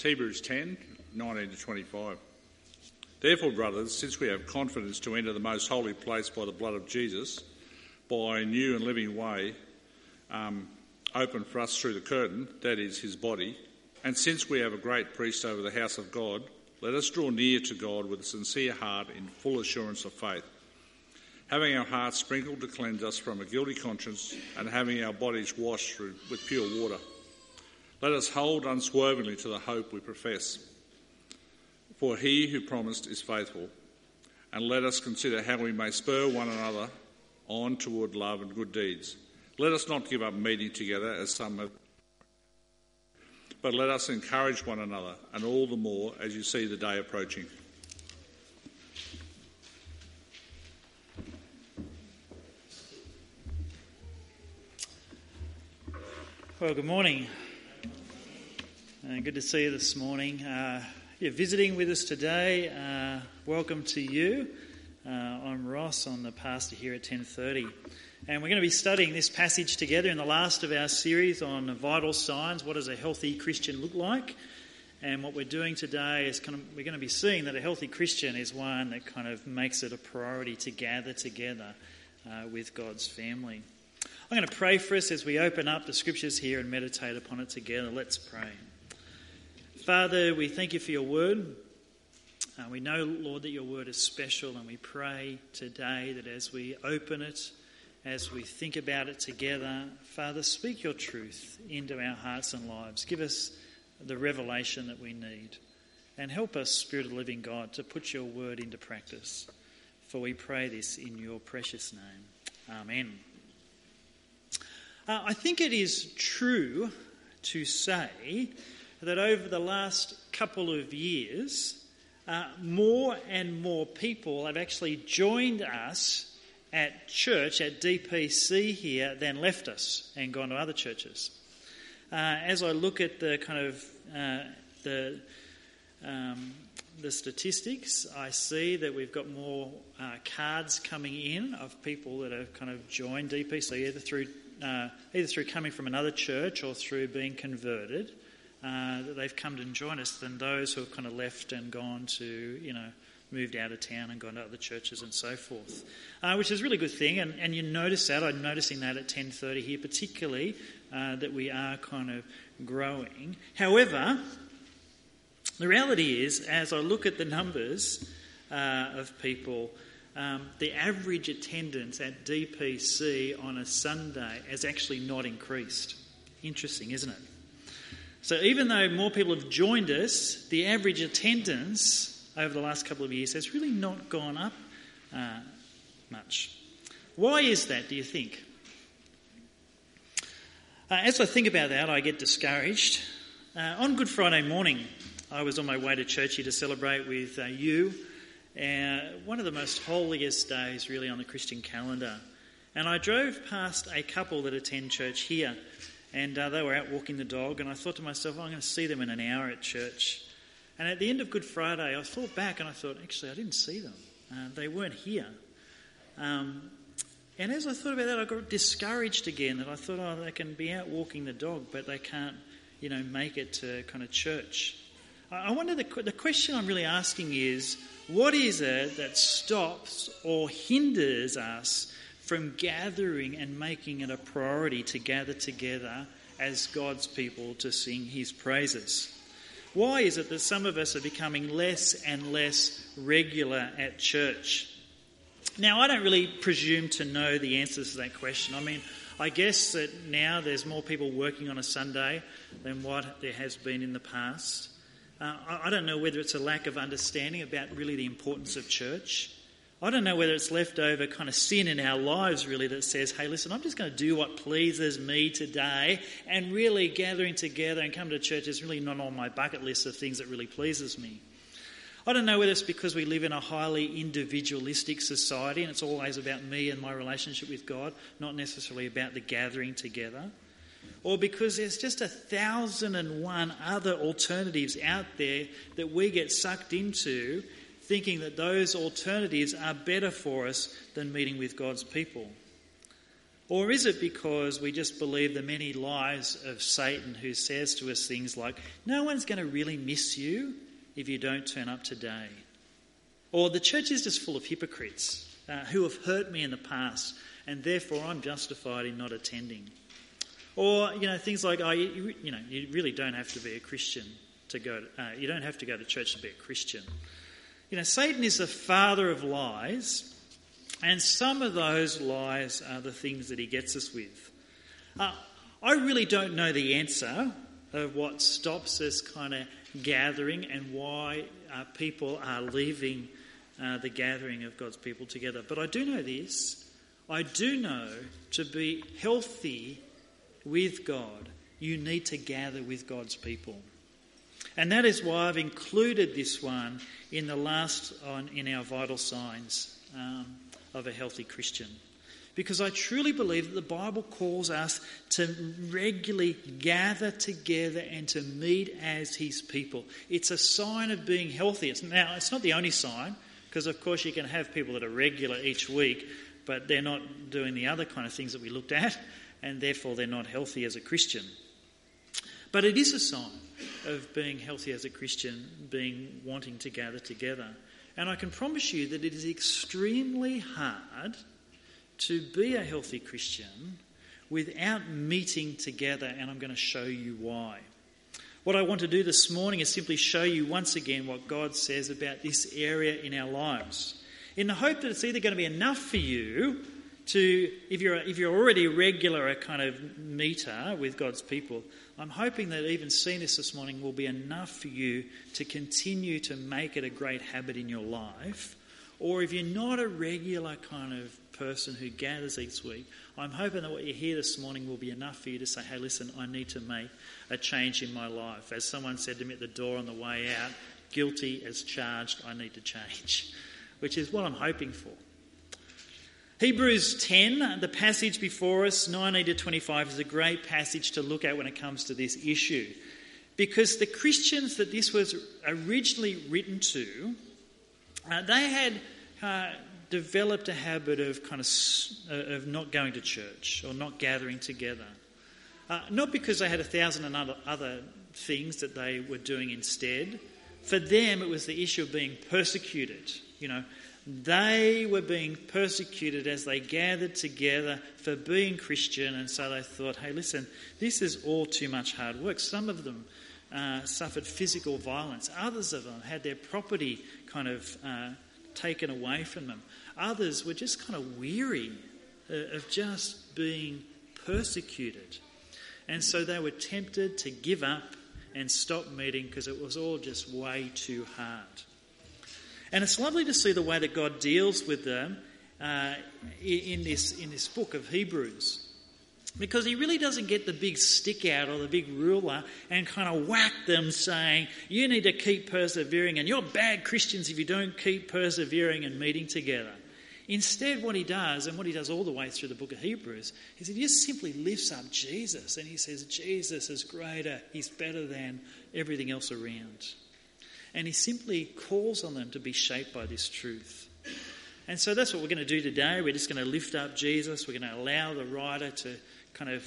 It's Hebrews 10, 19 to 25. Therefore, brothers, since we have confidence to enter the most holy place by the blood of Jesus, by a new and living way opened for us through the curtain, that is, his body, and since we have a great priest over the house of God, let us draw near to God with a sincere heart in full assurance of faith, having our hearts sprinkled to cleanse us from a guilty conscience and having our bodies washed with pure water. Let us hold unswervingly to the hope we profess. For he who promised is faithful. And let us consider how we may spur one another on toward love and good deeds. Let us not give up meeting together as some have, but let us encourage one another, and all the more as you see the day approaching. Well, good morning. Good to see you this morning. You're visiting with us today. Welcome to you. I'm Ross. I'm the pastor here at 10:30. And we're going to be studying this passage together in the last of our series on vital signs. What does a healthy Christian look like? And what we're doing today is we're going to be seeing that a healthy Christian is one that kind of makes it a priority to gather together with God's family. I'm going to pray for us as we open up the scriptures here and meditate upon it together. Let's pray. Father, we thank you for your word. We know, Lord, that your word is special, and we pray today that as we open it, as we think about it together, Father, speak your truth into our hearts and lives. Give us the revelation that we need, and help us, Spirit of the living God, to put your word into practice. For we pray this in your precious name. Amen. I think it is true to say that over the last couple of years, more and more people have actually joined us at church, at DPC here, than left us and gone to other churches. As I look at the kind of the statistics, I see that we've got more cards coming in of people that have kind of joined DPC either through coming from another church or through being converted. That they've come to join us than those who have kind of left and gone to, moved out of town and gone to other churches and so forth, which is a really good thing. And you notice that. I'm noticing that at 10:30 here, particularly, that we are kind of growing. However, the reality is, as I look at the numbers of people, the average attendance at DPC on a Sunday has actually not increased. Interesting, isn't it? So even though more people have joined us, the average attendance over the last couple of years has really not gone up much. Why is that, do you think? As I think about that, I get discouraged. On Good Friday morning, I was on my way to church here to celebrate with you, one of the most holiest days really on the Christian calendar. And I drove past a couple that attend church here, and they were out walking the dog, and I thought to myself, I'm going to see them in an hour at church. And at the end of Good Friday, I thought back and I thought, actually, I didn't see them. They weren't here. And as I thought about that, I got discouraged again, that I thought, they can be out walking the dog, but they can't, make it to kind of church. I wonder, the question I'm really asking is, what is it that stops or hinders us from gathering and making it a priority to gather together as God's people to sing his praises? Why is it that some of us are becoming less and less regular at church? Now, I don't really presume to know the answers to that question. I mean, I guess that now there's more people working on a Sunday than what there has been in the past. I don't know whether it's a lack of understanding about really the importance of church. I don't know whether it's leftover kind of sin in our lives really that says, hey, listen, I'm just going to do what pleases me today, and really gathering together and coming to church is really not on my bucket list of things that really pleases me. I don't know whether it's because we live in a highly individualistic society and it's always about me and my relationship with God, not necessarily about the gathering together, or because there's just 1,001 other alternatives out there that we get sucked into, thinking that those alternatives are better for us than meeting with God's people. Or is it because we just believe the many lies of Satan, who says to us things like, no one's going to really miss you if you don't turn up today? Or the church is just full of hypocrites who have hurt me in the past, and therefore I'm justified in not attending. Or, things like, you really don't have to be a Christian to go. You don't have to go to church to be a Christian. Satan is the father of lies, and some of those lies are the things that he gets us with. I really don't know the answer of what stops us kind of gathering and why people are leaving the gathering of God's people together. But I do know this. I do know to be healthy with God, you need to gather with God's people. And that is why I've included this one in the last in our vital signs of a healthy Christian. Because I truly believe that the Bible calls us to regularly gather together and to meet as his people. It's a sign of being healthy. Now, it's not the only sign, because of course you can have people that are regular each week, but they're not doing the other kind of things that we looked at, and therefore they're not healthy as a Christian. But it is a sign of being healthy as a Christian, wanting to gather together. And I can promise you that it is extremely hard to be a healthy Christian without meeting together, and I'm going to show you why. What I want to do this morning is simply show you once again what God says about this area in our lives, in the hope that it's either going to be enough for you to, if you're already a regular, a kind of meter with God's people, I'm hoping that even seeing this morning will be enough for you to continue to make it a great habit in your life. Or if you're not a regular kind of person who gathers each week, I'm hoping that what you hear this morning will be enough for you to say, hey, listen, I need to make a change in my life. As someone said to me at the door on the way out, guilty as charged, I need to change, which is what I'm hoping for. Hebrews 10, the passage before us, 19 to 25, is a great passage to look at when it comes to this issue. Because the Christians that this was originally written to, they had developed a habit of not going to church or not gathering together. Not because they had 1,000 other things that they were doing instead. For them, it was the issue of being persecuted. They were being persecuted as they gathered together for being Christian, and so they thought, hey, listen, this is all too much hard work. Some of them suffered physical violence. Others of them had their property kind of taken away from them. Others were just kind of weary of just being persecuted. And so they were tempted to give up and stop meeting because it was all just way too hard. And it's lovely to see the way that God deals with them in this book of Hebrews. Because he really doesn't get the big stick out or the big ruler and kind of whack them saying, you need to keep persevering and you're bad Christians if you don't keep persevering and meeting together. Instead, what he does, and what he does all the way through the book of Hebrews, is he just simply lifts up Jesus and he says, Jesus is greater, he's better than everything else around. And he simply calls on them to be shaped by this truth. And so that's what we're going to do today. We're just going to lift up Jesus. We're going to allow the writer to kind of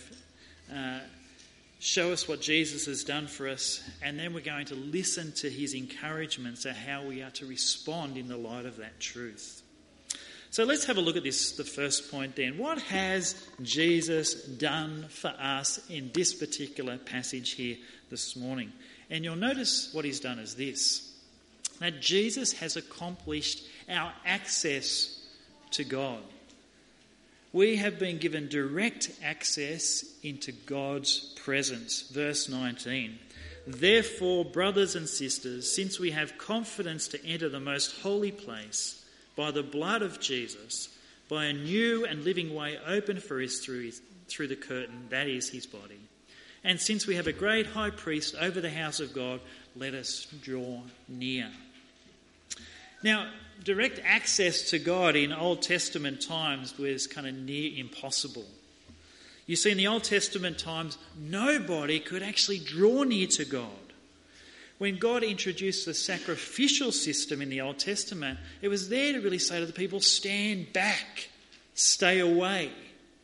show us what Jesus has done for us. And then we're going to listen to his encouragements of how we are to respond in the light of that truth. So let's have a look at this, the first point then. What has Jesus done for us in this particular passage here this morning? And you'll notice what he's done is this, that Jesus has accomplished our access to God. We have been given direct access into God's presence. Verse 19, therefore, brothers and sisters, since we have confidence to enter the most holy place by the blood of Jesus, by a new and living way open for us through the curtain, that is his body. And since we have a great high priest over the house of God, let us draw near. Now, direct access to God in Old Testament times was kind of near impossible. You see, in the Old Testament times, nobody could actually draw near to God. When God introduced the sacrificial system in the Old Testament, it was there to really say to the people, stand back, stay away.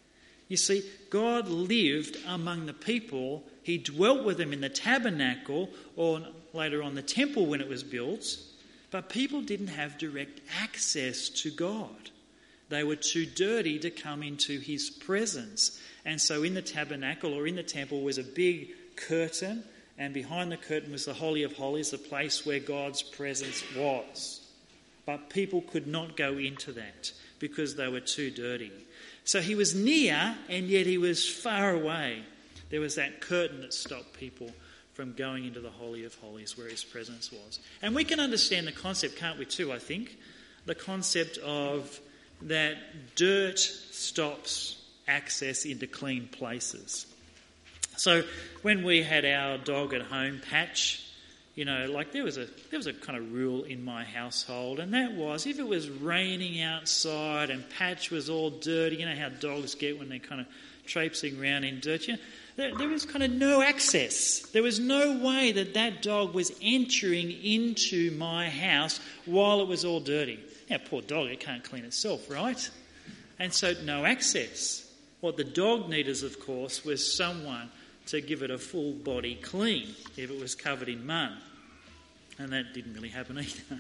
You see, God lived among the people. He dwelt with them in the tabernacle, or later on the temple when it was built. But people didn't have direct access to God. They were too dirty to come into his presence. And so in the tabernacle or in the temple was a big curtain, and behind the curtain was the Holy of Holies, the place where God's presence was. But people could not go into that because they were too dirty. So he was near, and yet he was far away. There was that curtain that stopped people from going into the Holy of Holies where his presence was. And we can understand the concept, can't we too, I think? The concept of that dirt stops access into clean places. So when we had our dog at home, Patch, there was a kind of rule in my household, and that was if it was raining outside and Patch was all dirty, you know how dogs get when they're kind of traipsing around in dirt, there was kind of no access. There was no way that dog was entering into my house while it was all dirty. Now, poor dog, it can't clean itself, right? And so no access. What the dog needed, of course, was someone to give it a full body clean if it was covered in mud. And that didn't really happen either.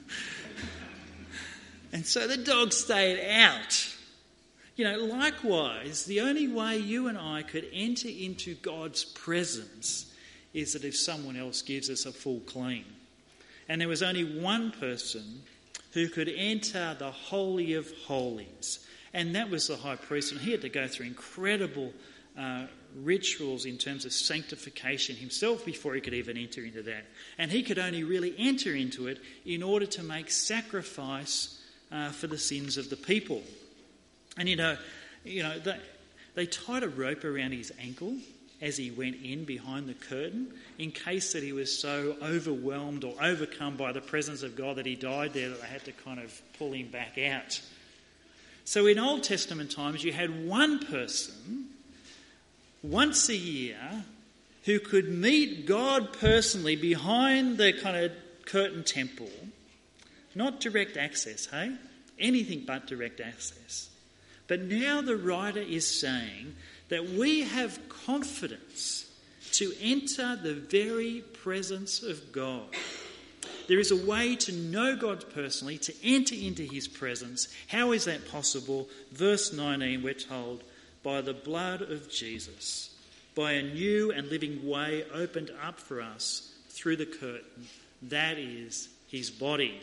And so the dog stayed out. Likewise, the only way you and I could enter into God's presence is that if someone else gives us a full clean. And there was only one person who could enter the Holy of Holies, and that was the high priest. And he had to go through incredible rituals in terms of sanctification himself before he could even enter into that. And he could only really enter into it in order to make sacrifice for the sins of the people. And they tied a rope around his ankle as he went in behind the curtain in case that he was so overwhelmed or overcome by the presence of God that he died there that they had to kind of pull him back out. So in Old Testament times you had one person once a year who could meet God personally behind the kind of curtain temple. Not direct access, hey? Anything but direct access. But now the writer is saying that we have confidence to enter the very presence of God. There is a way to know God personally, to enter into his presence. How is that possible? Verse 19, we're told, by the blood of Jesus, by a new and living way opened up for us through the curtain, that is his body.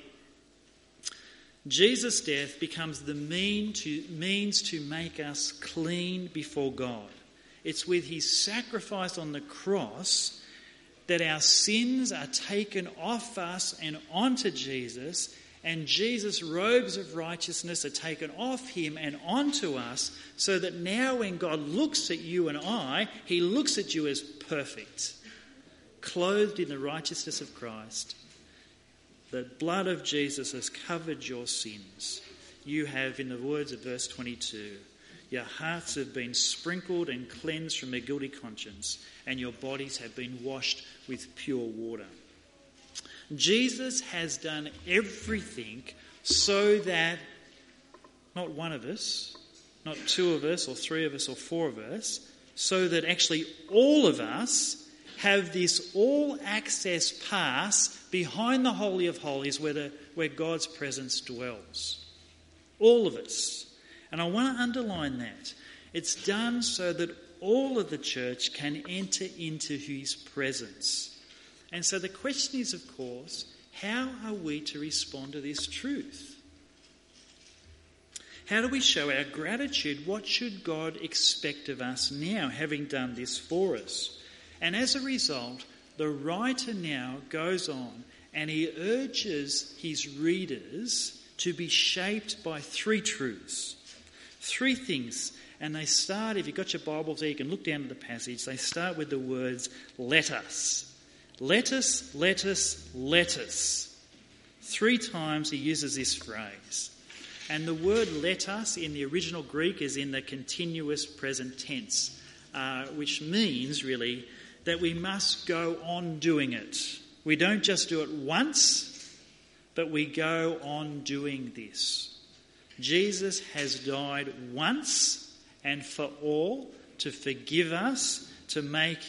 Jesus' death becomes the means to make us clean before God. It's with his sacrifice on the cross that our sins are taken off us and onto Jesus, and Jesus' robes of righteousness are taken off him and onto us, so that now when God looks at you and I, he looks at you as perfect, clothed in the righteousness of Christ. The blood of Jesus has covered your sins. You have, in the words of verse 22, your hearts have been sprinkled and cleansed from a guilty conscience, and your bodies have been washed with pure water. Jesus has done everything so that not one of us, not two of us or three of us or four of us, so that actually all of us have this all-access pass behind the Holy of Holies where God's presence dwells. All of us. And I want to underline that. It's done so that all of the church can enter into his presence. And so the question is, of course, how are we to respond to this truth? How do we show our gratitude? What should God expect of us now, having done this for us? And as a result, the writer now goes on and he urges his readers to be shaped by three truths. Three things. And they start, if you've got your Bibles there, you can look down at the passage. They start with the words, let us. Let us, let us, let us. 3 times he uses this phrase. And the word let us in the original Greek is in the continuous present tense, which means really that we must go on doing it. We don't just do it once, but we go on doing this. Jesus has died once and for all to forgive us, to make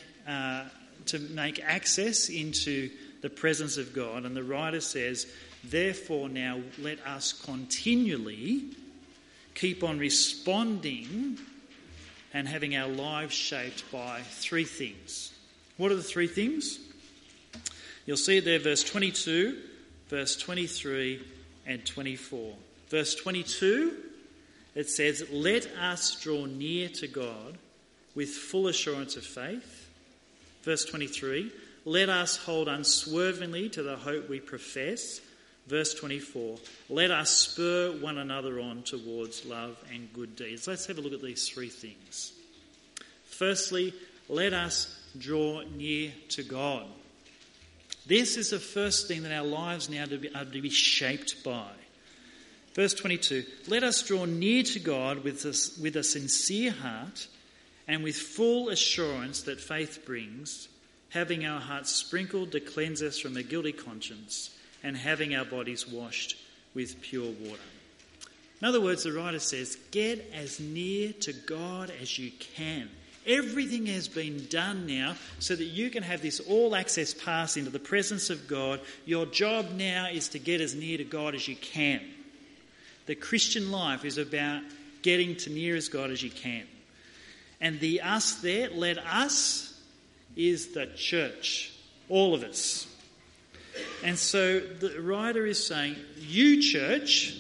access into the presence of God. And the writer says, therefore now let us continually keep on responding and having our lives shaped by three things. What are the three things? You'll see it there, verse 22, verse 23 and 24. Verse 22, it says, let us draw near to God with full assurance of faith. Verse 23, let us hold unswervingly to the hope we profess. Verse 24, let us spur one another on towards love and good deeds. Let's have a look at these three things. Firstly, let us draw near to God. This is the first thing that our lives now are to be shaped by. Verse 22, let us draw near to God with a sincere heart and with full assurance that faith brings, having our hearts sprinkled to cleanse us from a guilty conscience, and having our bodies washed with pure water. In other words, the writer says, get as near to God as you can. Everything has been done now so that you can have this all-access pass into the presence of God. Your job now is to get as near to God as you can. The Christian life is about getting to near as God as you can. And the us there, let us, is the church, all of us. And so the writer is saying, you church,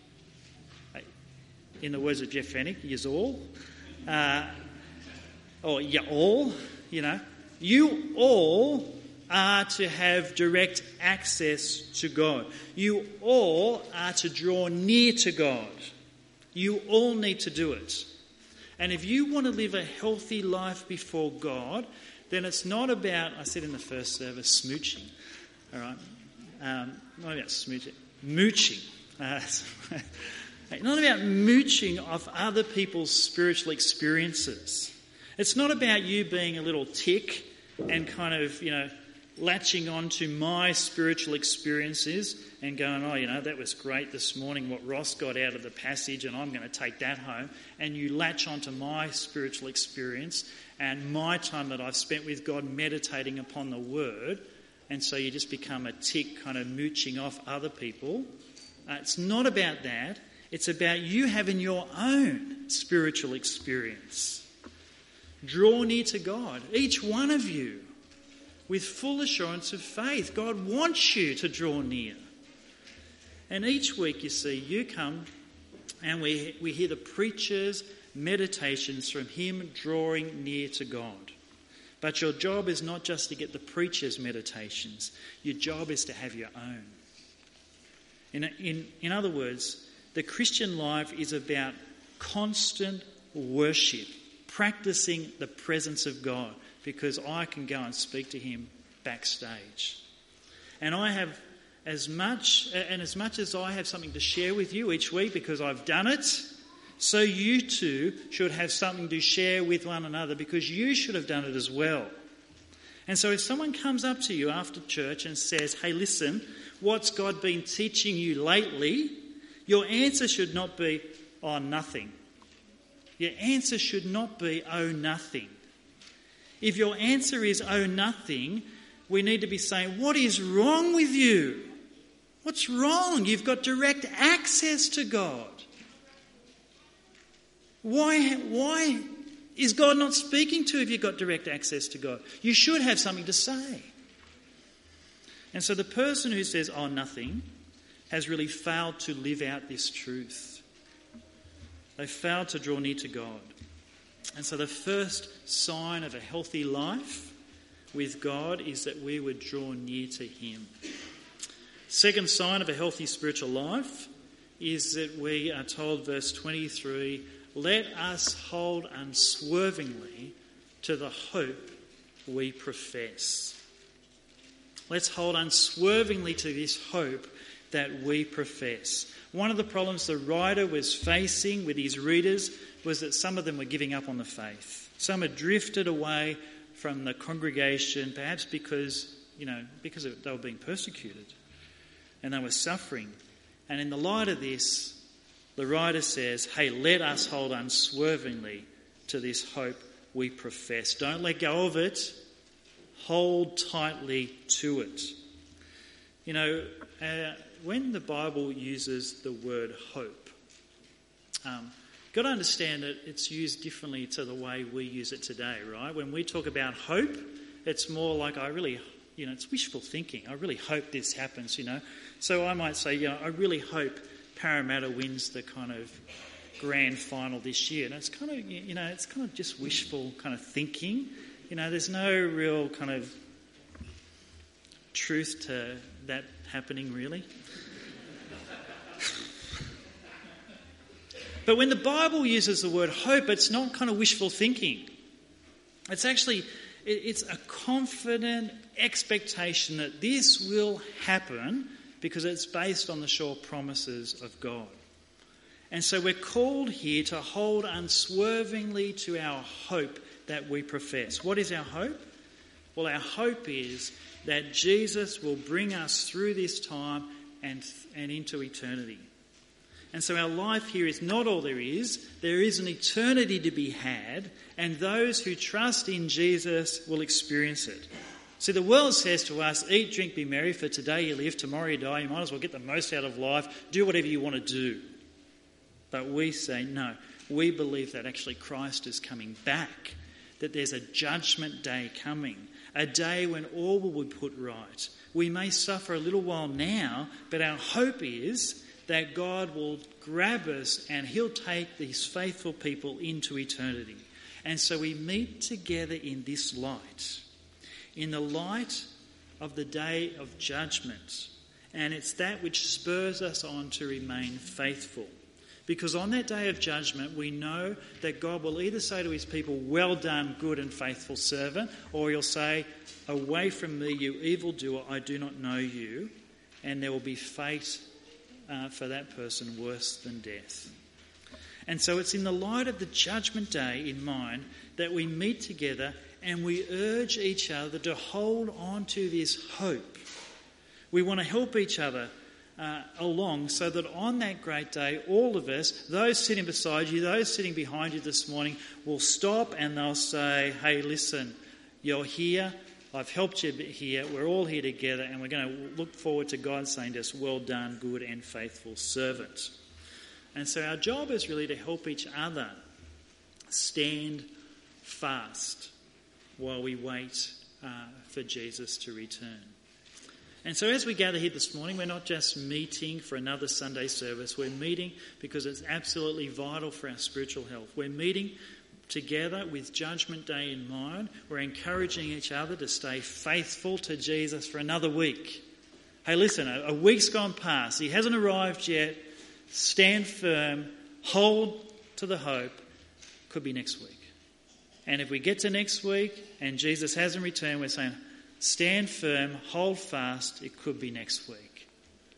in the words of Jeff Fennick, yous all, or you all, you all are to have direct access to God. You all are to draw near to God. You all need to do it. And if you want to live a healthy life before God, then it's not about, I said in the first service, smooching. All right? Not about smooching. Mooching. Not about mooching off other people's spiritual experiences. It's not about you being a little tick and kind of, latching on to my spiritual experiences and going, that was great this morning, what Ross got out of the passage, and I'm going to take that home. And you latch onto my spiritual experience and my time that I've spent with God meditating upon the Word, and so you just become a tick kind of mooching off other people. It's not about that. It's about you having your own spiritual experience. Draw near to God, each one of you, with full assurance of faith. God wants you to draw near. And each week, you see, you come and we hear the preacher's meditations from him drawing near to God. But your job is not just to get the preacher's meditations. Your job is to have your own. In other words, the Christian life is about constant worship, practicing the presence of God, because I can go and speak to him backstage. And I have as much as I have something to share with you each week because I've done it, so you too should have something to share with one another because you should have done it as well. And so if someone comes up to you after church and says, hey, listen, what's God been teaching you lately? Your answer should not be, oh, nothing. Your answer should not be, oh, nothing. If your answer is, oh, nothing, we need to be saying, what is wrong with you? What's wrong? You've got direct access to God. Why is God not speaking to you if you've got direct access to God? You should have something to say. And so the person who says, oh, nothing, has really failed to live out this truth. They failed to draw near to God. And so the first sign of a healthy life with God is that we would draw near to him. Second sign of a healthy spiritual life is that we are told, verse 23, let us hold unswervingly to the hope we profess. Let's hold unswervingly to this hope that we profess. One of the problems the writer was facing with his readers was that some of them were giving up on the faith. Some had drifted away from the congregation, perhaps because they were being persecuted and they were suffering. And in the light of this, the writer says, hey, let us hold unswervingly to this hope we profess. Don't let go of it. Hold tightly to it. You know, when the Bible uses the word hope, got to understand that it's used differently to the way we use it today, right? When we talk about hope, it's more like it's wishful thinking. I really hope this happens, So I might say, I really hope Parramatta wins the kind of grand final this year. And it's kind of, just wishful kind of thinking. There's no real kind of truth to that happening, really. But when the Bible uses the word hope, it's not kind of wishful thinking. It's actually, it's a confident expectation that this will happen because it's based on the sure promises of God. And so we're called here to hold unswervingly to our hope that we profess. What is our hope? Well, our hope is that Jesus will bring us through this time and into eternity. And so our life here is not all there is. There is an eternity to be had, and those who trust in Jesus will experience it. See, the world says to us, eat, drink, be merry, for today you live, tomorrow you die. You might as well get the most out of life. Do whatever you want to do. But we say, no, we believe that actually Christ is coming back, that there's a judgment day coming, a day when all will be put right. We may suffer a little while now, but our hope is that God will grab us and he'll take these faithful people into eternity. And so we meet together in this light, in the light of the day of judgment. And it's that which spurs us on to remain faithful. Because on that day of judgment, we know that God will either say to his people, well done, good and faithful servant, or he'll say, away from me, you evildoer, I do not know you. And there will be fate for that person worse than death. And so it's in the light of the judgment day in mind that we meet together and we urge each other to hold on to this hope. We want to help each other along so that on that great day, all of us, those sitting beside you, those sitting behind you this morning, will stop and they'll say, hey, listen, you're here. I've helped you here. We're all here together and we're going to look forward to God saying to us, well done, good and faithful servant. And so our job is really to help each other stand fast while we wait for Jesus to return. And so as we gather here this morning, we're not just meeting for another Sunday service. We're meeting because it's absolutely vital for our spiritual health. We're meeting together with Judgment Day in mind. We're encouraging each other to stay faithful to Jesus for another week. Hey, listen, a week's gone past. He hasn't arrived yet. Stand firm. Hold to the hope. Could be next week. And if we get to next week and Jesus hasn't returned, we're saying, stand firm, hold fast, it could be next week.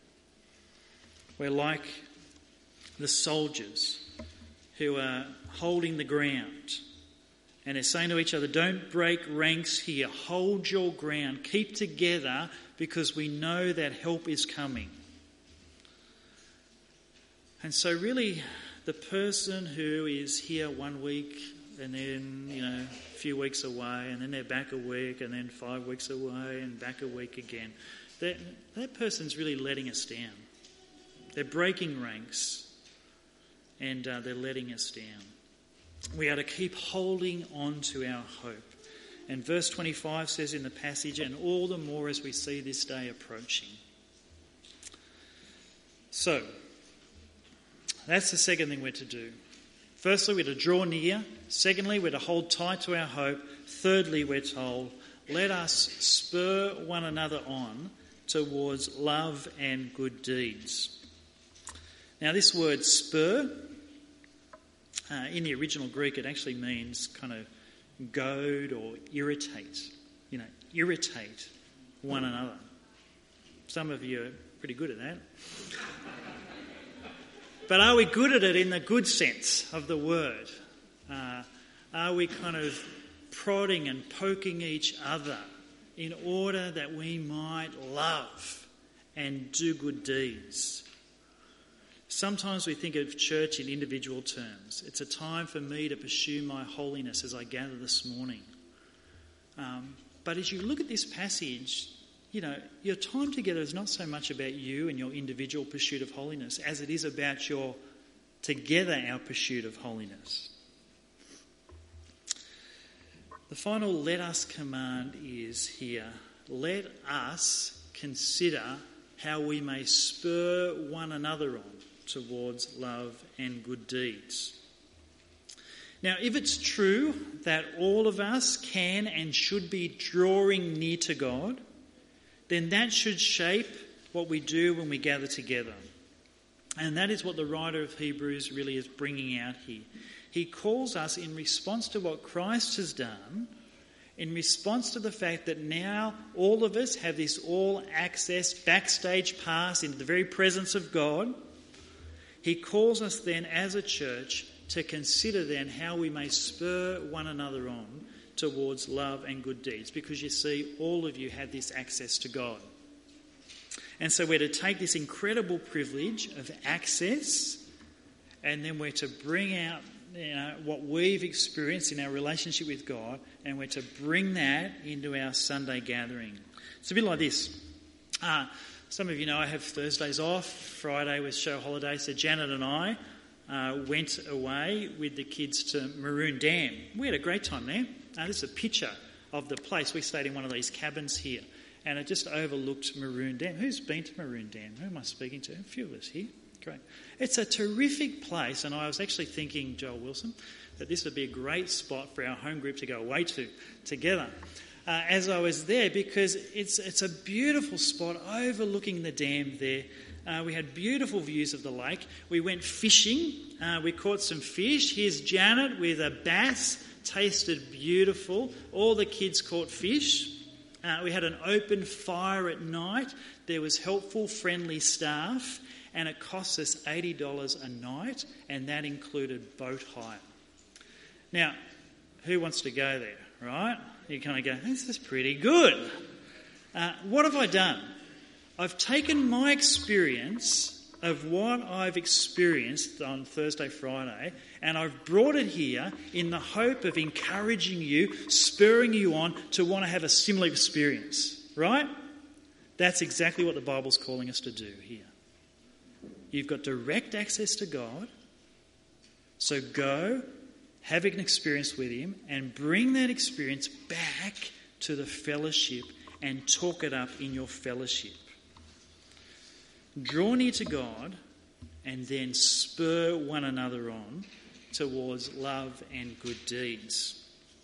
We're like the soldiers who are holding the ground. And they're saying to each other, don't break ranks here, hold your ground, keep together because we know that help is coming. And so really the person who is here 1 week and then, a few weeks away, and then they're back a week, and then 5 weeks away, and back a week again. That person's really letting us down. They're breaking ranks, and they're letting us down. We are to keep holding on to our hope. And verse 25 says in the passage, and all the more as we see this day approaching. So, that's the second thing we're to do. Firstly, we're to draw near. Secondly, we're to hold tight to our hope. Thirdly, we're told, let us spur one another on towards love and good deeds. Now, this word spur, in the original Greek, it actually means kind of goad or irritate. Irritate one another. Some of you are pretty good at that. But are we good at it in the good sense of the word? Are we kind of prodding and poking each other in order that we might love and do good deeds? Sometimes we think of church in individual terms. It's a time for me to pursue my holiness as I gather this morning. But as you look at this passage, you know, your time together is not so much about you and your individual pursuit of holiness as it is about your our pursuit of holiness. The final let us command is here. Let us consider how we may spur one another on towards love and good deeds. Now, if it's true that all of us can and should be drawing near to God, then that should shape what we do when we gather together. And that is what the writer of Hebrews really is bringing out here. He calls us in response to what Christ has done, in response to the fact that now all of us have this all-access backstage pass into the very presence of God. He calls us then as a church to consider then how we may spur one another on towards love and good deeds, because you see, all of you have this access to God. And so we're to take this incredible privilege of access, and then we're to bring out what we've experienced in our relationship with God, and we're to bring that into our Sunday gathering. It's a bit like this. Some of you know I have Thursdays off. Friday was show holiday, so Janet and I went away with the kids to Maroon Dam. We had a great time there. This is a picture of the place. We stayed in one of these cabins here, and it just overlooked Maroon Dam. Who's been to Maroon Dam? Who am I speaking to? A few of us here. Great. It's a terrific place, and I was actually thinking, Joel Wilson, that this would be a great spot for our home group to go away to together as I was there, because it's a beautiful spot overlooking the dam there. We had beautiful views of the lake. We went fishing. We caught some fish. Here's Janet with a bass. Tasted beautiful. All the kids caught fish. We had an open fire at night. There was helpful, friendly staff, and it cost us $80 a night, and that included boat hire. Now, who wants to go there, right? You kind of go, this is pretty good. What have I done? I've taken my experience of what I've experienced on Thursday, Friday, and I've brought it here in the hope of encouraging you, spurring you on to want to have a similar experience, right? That's exactly what the Bible's calling us to do here. You've got direct access to God, so go, have an experience with him, and bring that experience back to the fellowship and talk it up in your fellowship. Draw near to God and then spur one another on towards love and good deeds.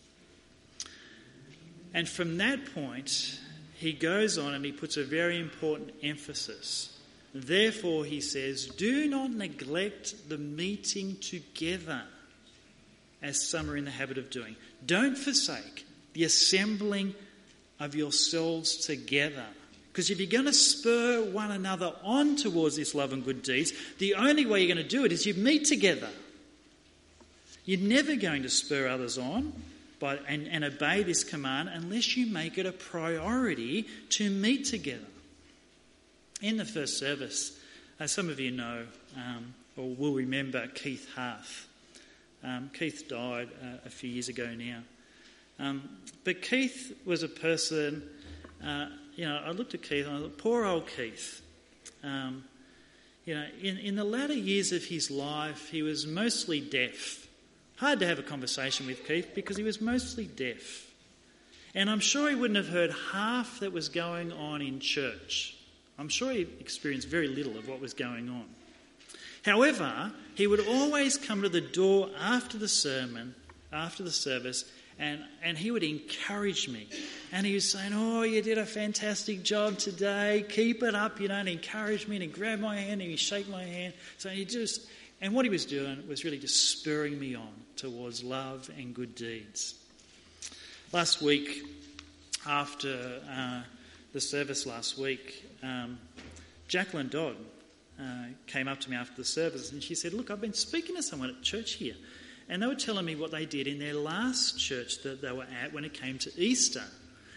And from that point, he goes on and he puts a very important emphasis. Therefore, he says, do not neglect the meeting together, as some are in the habit of doing. Don't forsake the assembling of yourselves together. Because if you're going to spur one another on towards this love and good deeds, the only way you're going to do it is you meet together. You're never going to spur others on and obey this command unless you make it a priority to meet together. In the first service, some of you know or will remember Keith Harth. Keith died a few years ago now. But Keith was a person, I looked at Keith and I thought, poor old Keith. In the latter years of his life, he was mostly deaf. Hard to have a conversation with Keith because he was mostly deaf. And I'm sure he wouldn't have heard half that was going on in church. I'm sure he experienced very little of what was going on. However, he would always come to the door after the sermon, after the service, and he would encourage me. And he was saying, oh, you did a fantastic job today. Keep it up, and encourage me, and he'd grab my hand and he'd shake my hand. So and what he was doing was really just spurring me on towards love and good deeds. Last week, after the service last week, Jacqueline Dodd came up to me after the service and she said, look, I've been speaking to someone at church here, and they were telling me what they did in their last church that they were at when it came to Easter.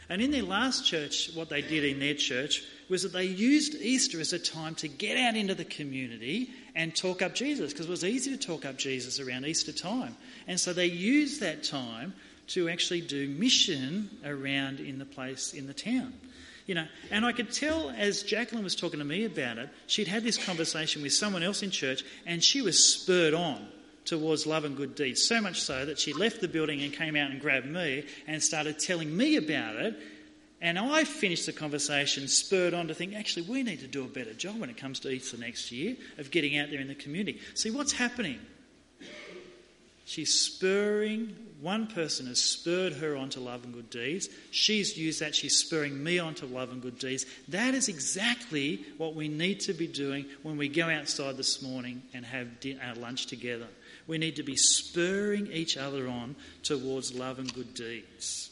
And in their last church, what they did in their church was that they used Easter as a time to get out into the community and talk up Jesus, because it was easy to talk up Jesus around Easter time. And so they used that time to actually do mission around in the place, in the town. You know, and I could tell as Jacqueline was talking to me about it, she'd had this conversation with someone else in church and she was spurred on towards love and good deeds, so much so that she left the building and came out and grabbed me and started telling me about it. And I finished the conversation spurred on to think, actually, we need to do a better job when it comes to Easter next year of getting out there in the community. See, what's happening? One person has spurred her on to love and good deeds. She's used that, she's spurring me on to love and good deeds. That is exactly what we need to be doing when we go outside this morning and have our lunch together. We need to be spurring each other on towards love and good deeds.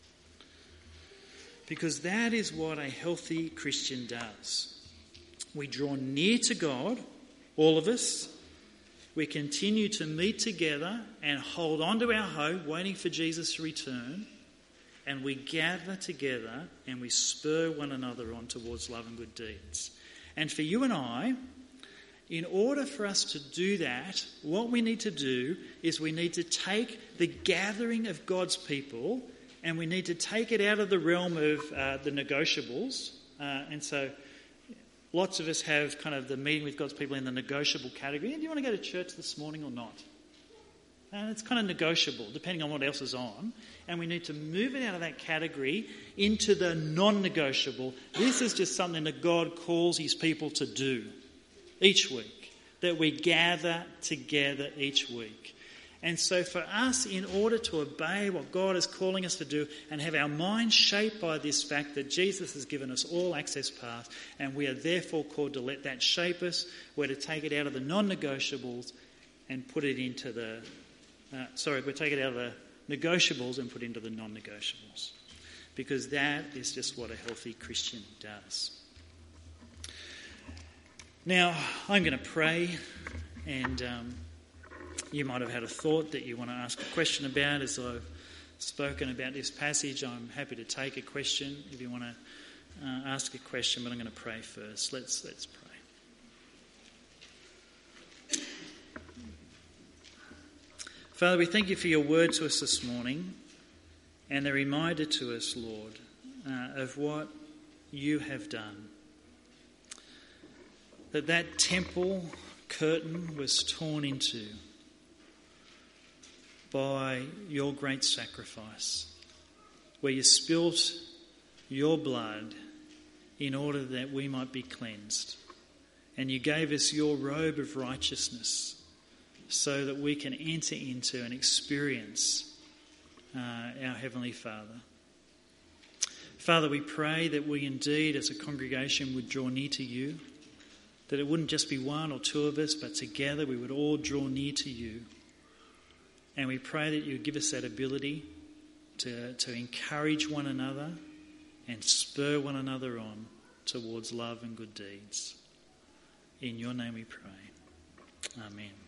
Because that is what a healthy Christian does. We draw near to God, all of us. We continue to meet together and hold on to our hope, waiting for Jesus to return. And we gather together and we spur one another on towards love and good deeds. And for you and I, in order for us to do that, what we need to do is we need to take the gathering of God's people and we need to take it out of the realm of the negotiables. And so lots of us have kind of the meeting with God's people in the negotiable category. Do you want to go to church this morning or not? And it's kind of negotiable, depending on what else is on. And we need to move it out of that category into the non-negotiable. This is just something that God calls his people to do each week, that we gather together each week. And so for us, in order to obey what God is calling us to do and have our minds shaped by this fact that Jesus has given us all access paths, and we are therefore called to let that shape us, we're to take it out of the non-negotiables and put it into the... we take it out of the negotiables and put it into the non-negotiables. Because that is just what a healthy Christian does. Now, I'm going to pray, and you might have had a thought that you want to ask a question about. As I've spoken about this passage, I'm happy to take a question if you want to ask a question, but I'm going to pray first. Let's pray. Father, we thank you for your word to us this morning and the reminder to us, Lord, of what you have done. That temple curtain was torn into by your great sacrifice, where you spilt your blood in order that we might be cleansed. And you gave us your robe of righteousness so that we can enter into and experience our Heavenly Father. Father, we pray that we indeed as a congregation would draw near to you, that it wouldn't just be one or two of us, but together we would all draw near to you. And we pray that you would give us that ability to encourage one another and spur one another on towards love and good deeds. In your name we pray. Amen.